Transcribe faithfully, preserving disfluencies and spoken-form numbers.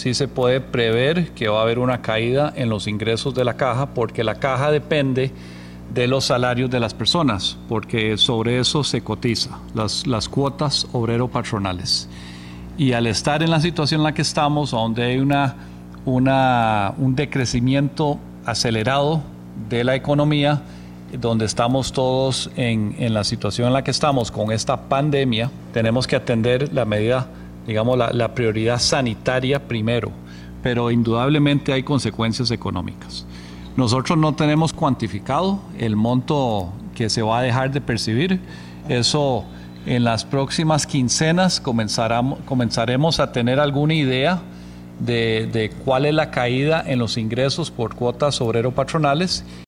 sí se puede prever que va a haber una caída en los ingresos de la caja, porque la caja depende de los salarios de las personas, porque sobre eso se cotiza, las, las cuotas obrero-patronales. Y al estar en la situación en la que estamos, donde hay una, una, un decrecimiento acelerado de la economía, donde estamos todos en, en la situación en la que estamos con esta pandemia, tenemos que atender la medida, digamos, la, la prioridad sanitaria primero, pero indudablemente hay consecuencias económicas. Nosotros no tenemos cuantificado el monto que se va a dejar de percibir. Eso en las próximas quincenas comenzaremos a tener alguna idea de, de cuál es la caída en los ingresos por cuotas obrero-patronales